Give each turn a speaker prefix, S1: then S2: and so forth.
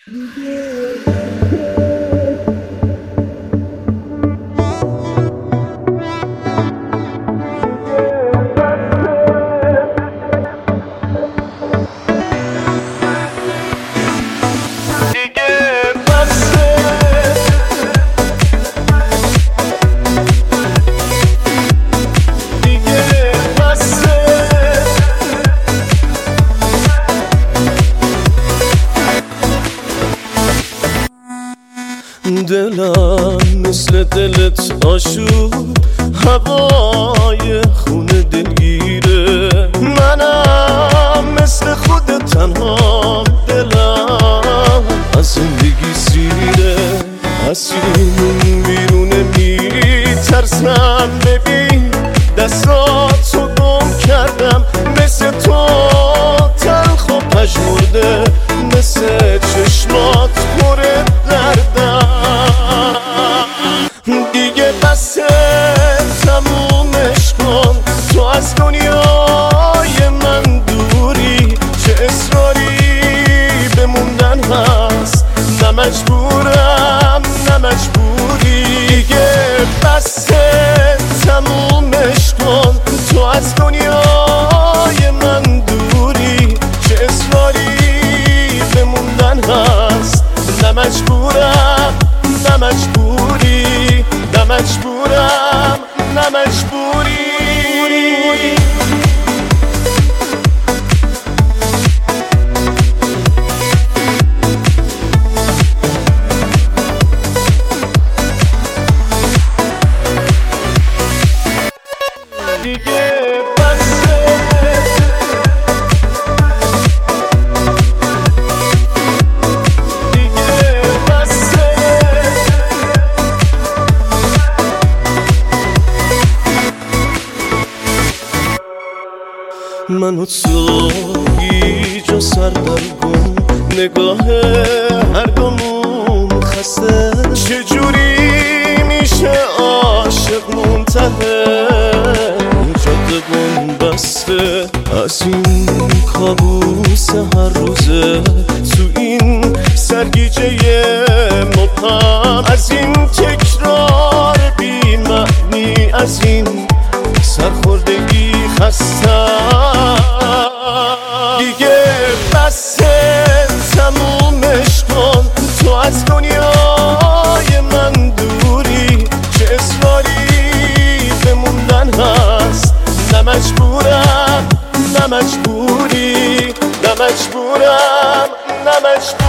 S1: دلم مثل دلت آشوب، هوای خونه دلگیره. منم مثل خود تنها، دلم از زندگی سیره. از این بیرونه میترسم، ببین دستاتو گم کردم. مثل تو تلخ و پژمرده، مثل چشمات پر دردم. دیگه بسه، تمومش کن، تو از دنیای من دوری. چه اصراری بموندن هست، نه مجبورم نه مجبوری. دیگه بسه، تمومش کن، تو از دنیای من دوری. چه اصراری بموندن هست، نه مجبورم نه مجبوری. نه مجبورم نه مجبوری. دیگه بسه، دیگه بسه. من و تو هیچ و سر در گم، نگاه هر دومون خسته. چجوری میشه عاشق منتهی، جاده بون بسته. از این کابوس هر روزه، تو این سرگیجه مبهم، از این تکرار بی معنی، از این سرخوردگی خستم. دیگه بسه، تمومش کن، تو از دنیای من دوری. چه اصراری بموندن هست، نه مجبورم نه مجبوری. نه مجبورم نه مجبوری.